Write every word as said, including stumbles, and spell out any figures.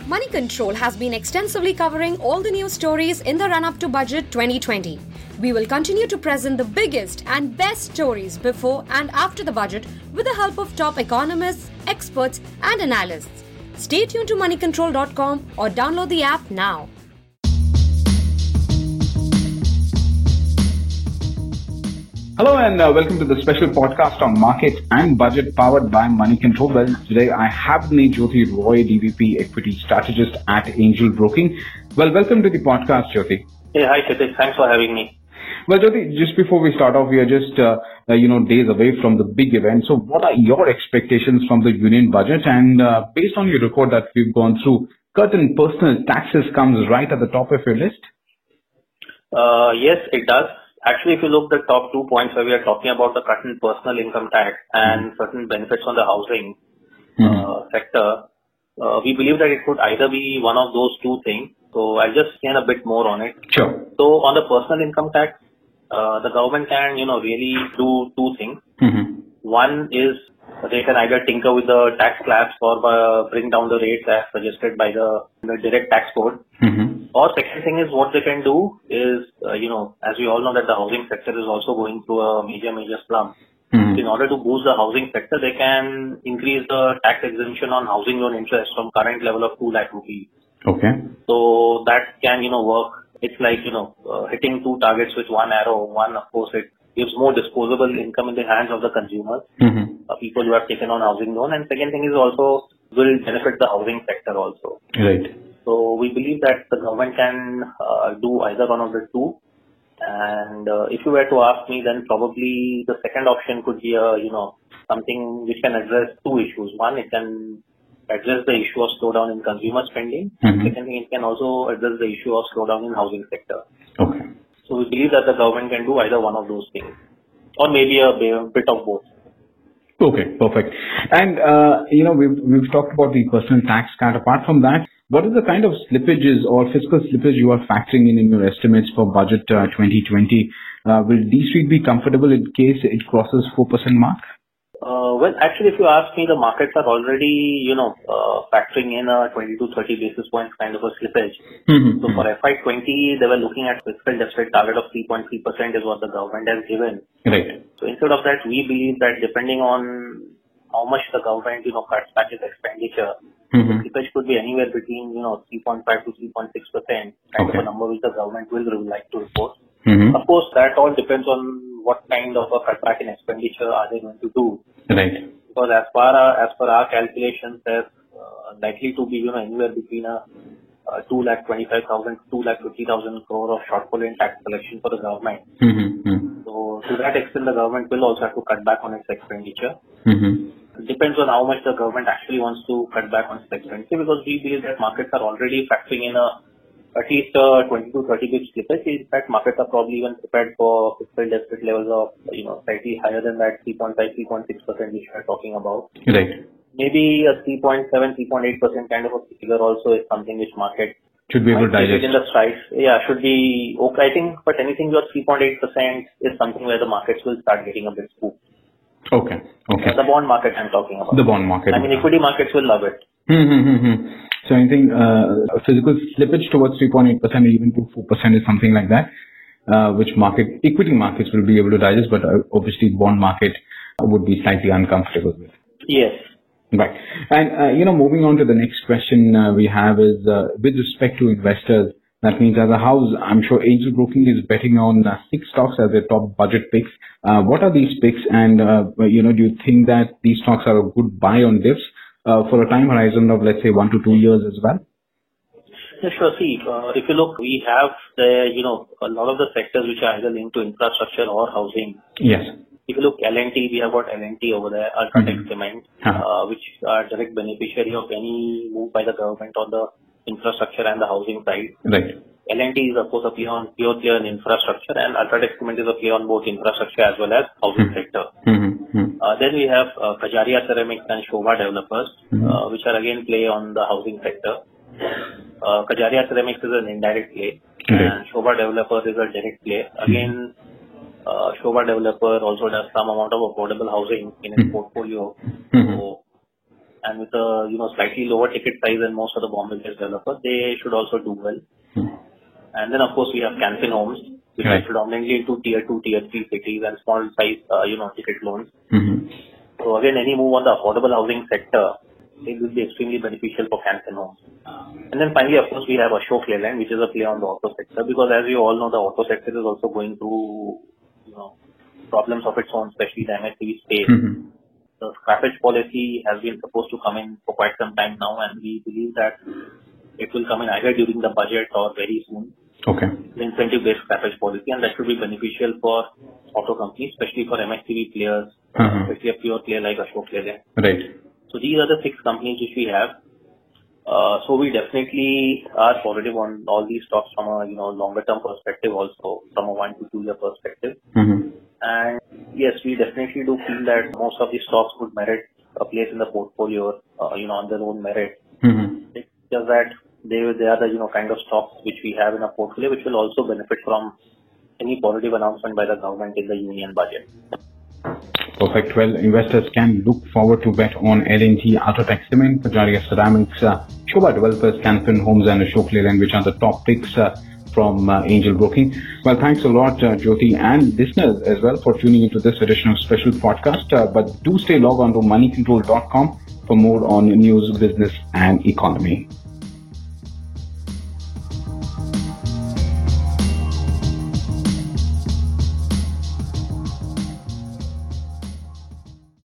Money Control has been extensively covering all the news stories in the run-up to Budget twenty twenty. We will continue to present the biggest and best stories before and after the budget with the help of top economists, experts and analysts. Stay tuned to money control dot com or download the app now. Hello and uh, welcome to the special podcast on markets and budget powered by Money Control. Well, today I have with me Jyoti Roy, D V P Equity Strategist at Angel Broking. Well, welcome to the podcast, Jyoti. Hey, hi, Kshitij. Thanks for having me. Well, Jyoti, just before we start off, we are just, uh, uh, you know, days away from the big event. So what are your expectations from the union budget? And uh, based on your report that we've gone through, certain personal taxes comes right at the top of your list? Uh, yes, it does. Actually, if you look at the top two points where we are talking about the cut in personal income tax and mm-hmm. certain benefits on the housing mm-hmm. uh, sector, uh, we believe that it could either be one of those two things. So I'll just explain a bit more on it. Sure. So on the personal income tax, uh, the government can, you know, really do two things. Mm-hmm. One is they can either tinker with the tax slabs or uh, bring down the rates as suggested by the, the direct tax code. Mm-hmm. Or second thing is what they can do is, uh, you know, as we all know that the housing sector is also going through a major, major slump. Mm-hmm. In order to boost the housing sector, they can increase the tax exemption on housing loan interest from current level of two lakh rupees. Okay. So that can, you know, work. It's like, you know, uh, hitting two targets with one arrow. One, of course, it gives more disposable income in the hands of the consumers, mm-hmm. uh, people who have taken on housing loan. And second thing is also will benefit the housing sector also. Right. So we believe that the government can uh, do either one of the two. And uh, if you were to ask me, then probably the second option could be, a, you know, something which can address two issues. One, it can address the issue of slowdown in consumer spending. Mm-hmm. Second thing, it can also address the issue of slowdown in housing sector. Okay. So we believe that the government can do either one of those things, or maybe a bit of both. Okay, perfect. And, uh, you know, we've, we've talked about the personal tax cut. Apart from that, what is the kind of slippages or fiscal slippage you are factoring in in your estimates for budget uh, twenty twenty? Uh, will D Street be comfortable in case it crosses four percent mark? Uh, well, actually, if you ask me, the markets are already, you know, uh, factoring in a twenty to thirty basis points kind of a slippage. Mm-hmm. So for F Y twenty, they were looking at fiscal deficit target of three point three percent is what the government has given. Right. So instead of that, we believe that depending on how much the government, you know, cuts back its expenditure, mm-hmm. the slippage could be anywhere between, you know, three point five to three point six percent kind okay. of a number which the government will like to report. Mm-hmm. Of course, that all depends on what kind of a cutback in expenditure are they going to do. Right. Because as far as, as per our calculations, there's uh, likely to be, you know, anywhere between a uh, two lakh twenty-five thousand, two lakh fifty thousand crore of shortfall in tax collection for the government. Mm-hmm. So to that extent, the government will also have to cut back on its expenditure. Mm-hmm. It depends on how much the government actually wants to cut back on its expenditure, because we believe that markets are already factoring in a at least uh, twenty to thirty bits slippage. In fact, markets are probably even prepared for fiscal deficit levels of, you know, slightly higher than that three point five, three point six percent which we are talking about. Right. Maybe a three point seven, three point eight percent kind of a figure also is something which market should be able to digest. In the strikes. Yeah, should be okay. I think, but anything beyond three point eight percent is something where the markets will start getting a bit spooked. Okay. Okay. The bond market I'm talking about. The bond market. I mean, equity markets will love it. Mm-hmm. So anything, uh, physical slippage towards three point eight percent, even to four percent is something like that, uh, which market, equity markets will be able to digest, but uh, obviously bond market would be slightly uncomfortable with. Yes. Right. And, uh, you know, moving on to the next question uh, we have is, uh, with respect to investors, that means as a house, I'm sure Angel Broking is betting on uh, six stocks as their top budget picks. Uh, what are these picks? And, uh, you know, do you think that these stocks are a good buy on dips uh, for a time horizon of, let's say, one to two years as well? Yeah, sure. See, uh, if you look, we have the, you know, a lot of the sectors which are either linked to infrastructure or housing. Yes. If you look L and T, we have got L and T over there, Ultratech mm-hmm. Cement, uh-huh. uh, which are direct beneficiary of any move by the government on the infrastructure and the housing side. Right. L and T is of course a play on pure play on infrastructure, and Ultratech Cement is a play on both infrastructure as well as housing mm-hmm. sector. Mm-hmm. Uh, then we have uh, Kajaria Ceramics and Shobha Developers, mm-hmm. uh, which are again play on the housing sector. Uh, Kajaria Ceramics is an indirect play, mm-hmm. and Shobha Developers is a direct play. Again, uh, Shobha Developer also does some amount of affordable housing in its mm-hmm. portfolio. Mm-hmm. So, and with a, you know, slightly lower ticket size than most of the Bombay-based developers, they should also do well. Hmm. And then, of course, we have Can Fin Homes, which right. is predominantly into tier two, tier three cities and small size, uh, you know, ticket loans. Mm-hmm. So again, any move on the affordable housing sector, it will be extremely beneficial for Can Fin Homes. And then finally, of course, we have Ashok Leyland, which is a play on the auto sector, because as you all know, the auto sector is also going through, you know, problems of its own, especially the M S C V space. Mm-hmm. The scrappage policy has been supposed to come in for quite some time now, and we believe that it will come in either during the budget or very soon. Okay. The incentive-based scrappage policy, and that should be beneficial for auto companies, especially for M S C V players, uh-huh. especially a pure player like Ashok Leyland. Right. So these are the six companies which we have. Uh, so we definitely are positive on all these stocks from a, you know, longer term perspective, also from a one to two year perspective. Mm-hmm. And yes, we definitely do feel that most of these stocks would merit a place in the portfolio, uh, you know, on their own merit. Mm-hmm. It's just that they, they are the, you know, kind of stocks which we have in our portfolio, which will also benefit from any positive announcement by the government in the union budget. Perfect. Well, investors can look forward to bet on L and T, UltraTech Cement, Kajaria Ceramics, uh, Shobha Developers, Can Fin Homes and Ashok Leyland, which are the top picks uh, from uh, Angel Broking. Well, thanks a lot, uh, Jyoti, and listeners as well for tuning into this edition of special podcast. Uh, but do stay logged on to money control dot com for more on news, business and economy.